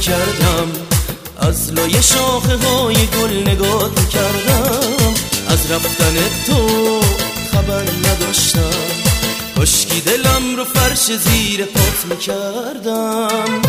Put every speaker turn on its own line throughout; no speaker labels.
میکردم، از لای شاخه های گل نگات میکردم، از رفتن تو خبر نداشتم، کاشکی دلم رو فرش زیر پات میکردم.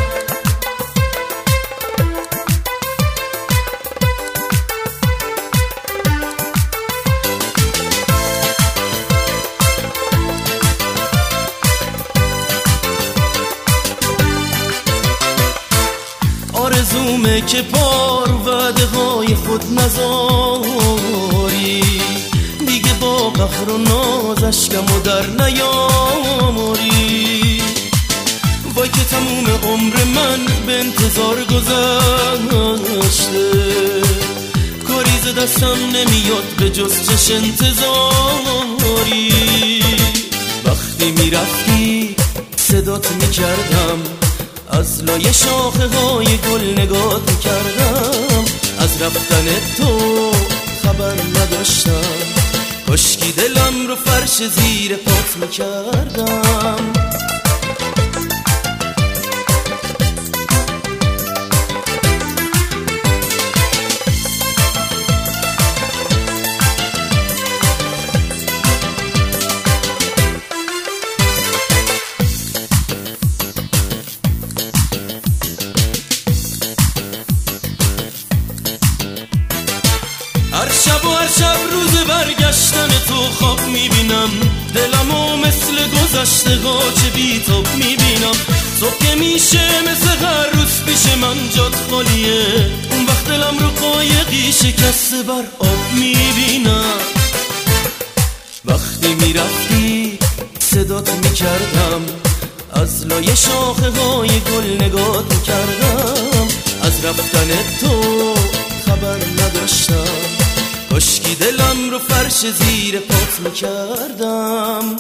آرزومه که پار وعده های خود نذاری، دیگه با قهر و ناز اشکم و در نیاماری. وای که تموم عمر من به انتظار گذشته، کاری ز دستم نمیاد به جز چش انتظاری. وقتی میرفتی صدات میکردم، از لای شاخه های گل نگات میکردم، از رفتن تو خبر نداشتم، کاشکی دلم رو فرش زیر پات میکردم. هر شب روز برگشتن تو خواب میبینم، دلمو مثل گذشته چه بی‌تاب میبینم. صبح که میشه مثل هر روز پیش من جات خالیه، اون وقت دلم رو قایقی شکسته بر آب میبینم. وقتی میرفتی صدات میکردم، از لای شاخه های گل نگات میکردم، از رفتن تو خبر نداشتم، کاشکی دلم رو فرش زیر پات میکردم.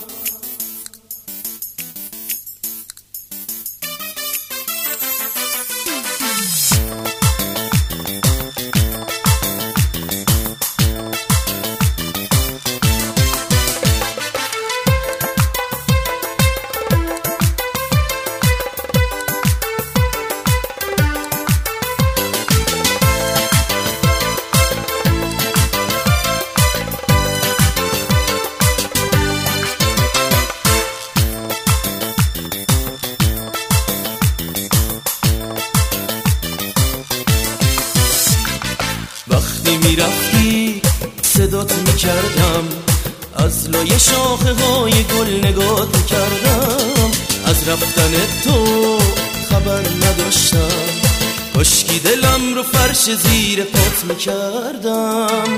وقتی میرفتی صدات میکردم، از لای شاخه های گل نگات میکردم، از رفتن تو خبر نداشتم، کاشکی دلم رو فرش زیر پات میکردم.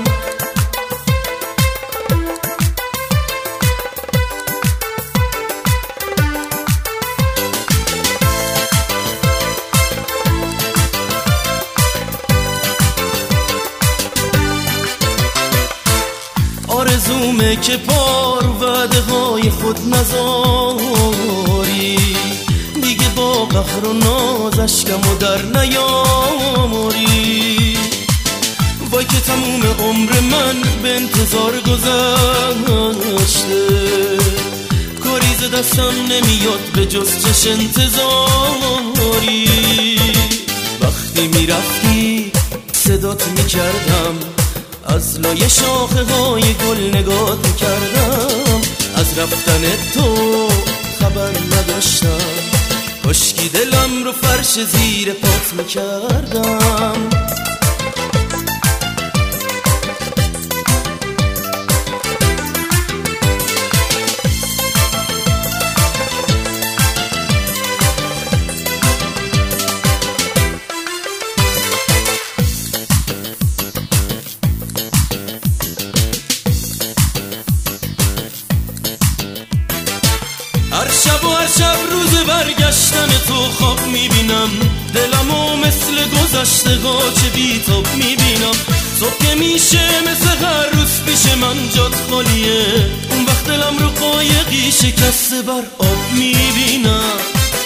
آرزومه که پار وعده های خود نذاری، دیگه با قهر و ناز اشکم و در نیاماری. وای که تموم عمر من به انتظار گذشته، کاری ز دستم نمیاد به جز چش انتظاری. وقتی میرفتی صدات میکردم، از لای شاخه های گل نگات میکردم، از رفتن تو خبر نداشتم، کاشکی دلم رو فرش زیر پات میکردم. هر شب روز برگشتن تو خواب میبینم، دلمو مثل گذشته چه بی‌تاب میبینم. صبح که میشه مثل هر روز پیش من جات خالیه، اون وقت دلم رو قایقی شکسته بر آب میبینم.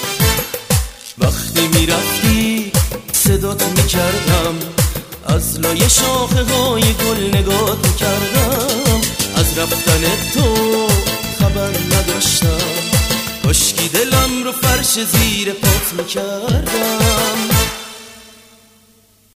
وقتی میرفتی صدات میکردم، از لای شاخه های گل نگات میکردم، از رفتن تو خبر نداشتم، کاشکی دلم رو فرش زیر پات میکردم.